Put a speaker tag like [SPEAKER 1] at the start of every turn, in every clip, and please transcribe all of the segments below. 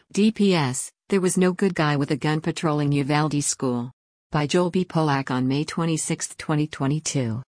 [SPEAKER 1] DPS, There Was No Good Guy with a Gun Patrolling Uvalde School. By Joel B. Polak on May 26, 2022.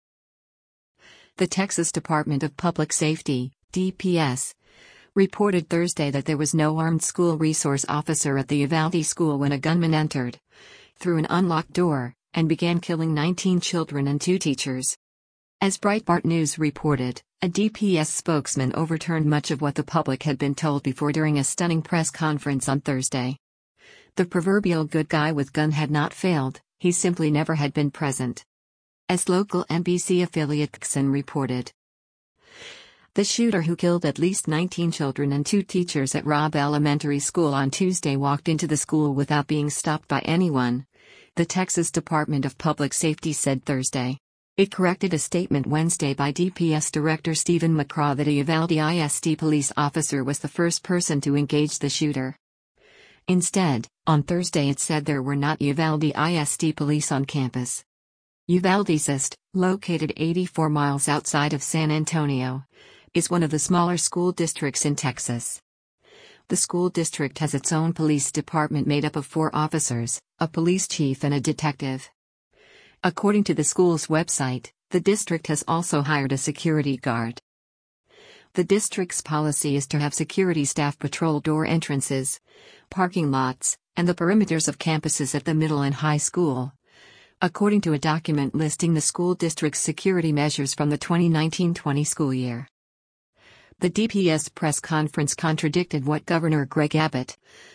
[SPEAKER 1] The Texas Department of Public Safety, DPS, reported Thursday that there was no armed school resource officer at the Uvalde school when a gunman entered through an unlocked door and began killing 19 children and 2 teachers. As Breitbart News reported, a DPS spokesman overturned much of what the public had been told before during a stunning press conference on Thursday. The proverbial good guy with gun had not failed, he simply never had been present. As local NBC affiliate KXAN reported, the shooter who killed at least 19 children and 2 teachers at Robb Elementary School on Tuesday walked into the school without being stopped by anyone, the Texas Department of Public Safety said Thursday. It corrected a statement Wednesday by DPS Director Stephen McCraw that a Uvalde ISD police officer was the first person to engage the shooter. Instead, on Thursday it said there were not Uvalde ISD police on campus. Uvalde ISD, located 84 miles outside of San Antonio, is one of the smaller school districts in Texas. The school district has its own police department made up of 4 officers, a police chief and a detective. According to the school's website, the district has also hired a security guard. The district's policy is to have security staff patrol door entrances, parking lots, and the perimeters of campuses at the middle and high school, according to a document listing the school district's security measures from the 2019-20 school year. The DPS press conference contradicted what Governor Greg Abbott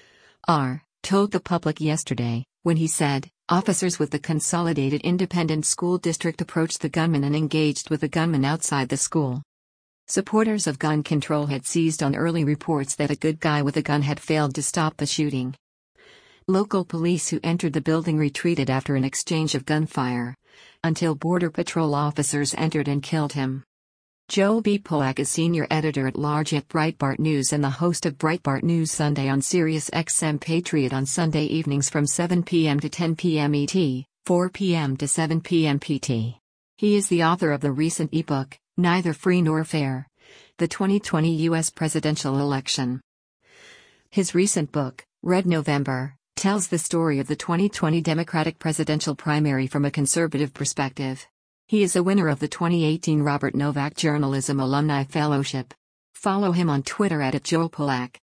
[SPEAKER 1] told the public yesterday, when he said, officers with the Consolidated Independent School District approached the gunman and engaged with the gunman outside the school. Supporters of gun control had seized on early reports that a good guy with a gun had failed to stop the shooting. Local police who entered the building retreated after an exchange of gunfire, until Border Patrol officers entered and killed him. Joel B. Polak is senior editor-at-large at Breitbart News and the host of Breitbart News Sunday on Sirius XM Patriot on Sunday evenings from 7 p.m. to 10 p.m. ET, 4 p.m. to 7 p.m. PT. He is the author of the recent ebook, Neither Free Nor Fair: The 2020 U.S. Presidential Election. His recent book, Red November, tells the story of the 2020 Democratic presidential primary from a conservative perspective. He is a winner of the 2018 Robert Novak Journalism Alumni Fellowship. Follow him on Twitter @JoelPolak.